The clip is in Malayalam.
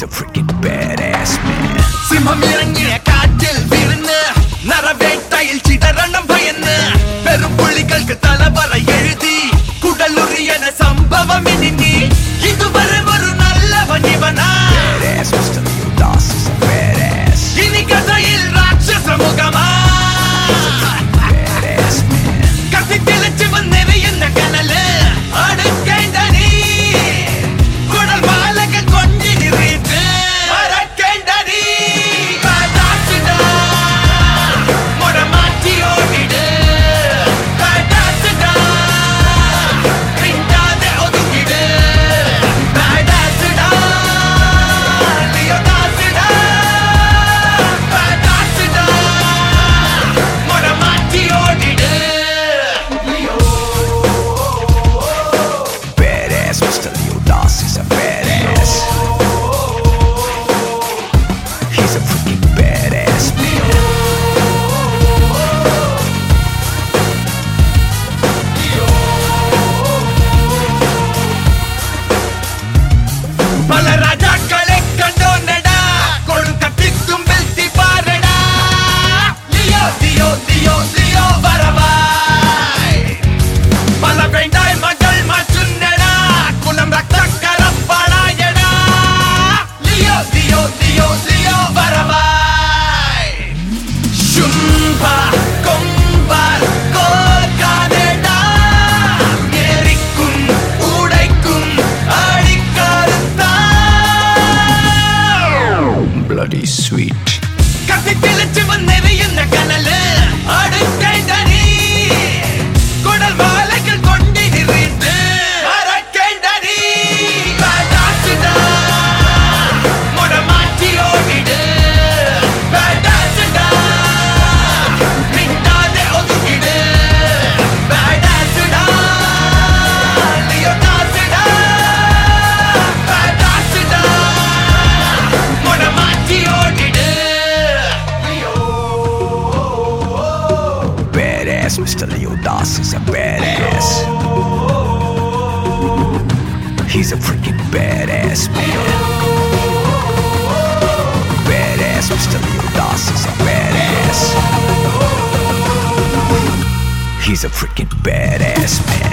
He's a freaking badass man. സിംഹമിറങ്ങിയ കാറ്റിൽ വീഴുന്ന് നരവേട്ടയിൽ ചിതരണം ഭയന്ന് പെരുമ്പുള്ളികൾക്ക് തലവറ എഴുതി കുടലുറിയന സംഭവം ഇനി ഇതുവരെ ഒരു നല്ലവൻ ഇവനാ. Badass Mr. Leo Das is a badass. ഇനി കഥയിൽ രാക്ഷസ മുഖമാ. Badass man. കത്തിത്തിളച്ച് വന്നെറിയുന്ന കനല് അടുക്കേണ്ട നീ കുടൽ മാലകൾ കൊണ്ടിരിത്ത് മറക്കേണ്ട നീ. കാട്ടാച്ചിടാ മുട മാറ്റി ഓടിട്. കാട്ടാച്ചിടാ പിന്നാതെ ഒതുങ്ങിട്. കാട്ടാച്ചിടാ ലിയോ ദാസിടാ. കാട്ടാച്ചിടാ മുട മാറ്റി ഓടിട്. Badass Mr. Leo Das is a badass. He's a freaking badass man. പല രാജാക്കളെ കണ്ടോന്നടാ കൊടുക്കത്തിത്തുമ്പിൽ തിപ്പാരടാ. ലിയോ ലിയോ ലിയോ ലിയോ വരവായ്. പല വേണ്ടായ് മകൾ മാറ്റുന്നടാ കുലം രക്തക്കറപ്പാടായടാ. ലിയോ ലിയോ ലിയോ ലിയോ വരവായ്. ശുംഭ കൊമ്പർ കോൽക്കാനെടാ. ഞെരിക്കും ഉടയ്ക്കും അടിക്കറുത്താ. Bloody sweet. കത്തിത്തിളച്ച് വന്നെറിയുന്ന കനല് അടുക്കേണ്ട നീ കുടൽ മാലകൾ കൊണ്ടിരിത്ത് മറക്കേണ്ട നീ. കാട്ടാച്ചിടാ മുട മാറ്റി ഓടിട്. കാട്ടാച്ചിടാ മിണ്ടാതെ ഒതുങ്ങിട്. കാട്ടാച്ചിടാ ലിയോ ദാസിടാ. കാട്ടാച്ചിടാ മുട മാറ്റി ഓടിട്. Badass Mr. Leo Das is a badass. He's a freaking badass man. Badass Mr. Leo Das is a badass. He's a freaking badass man.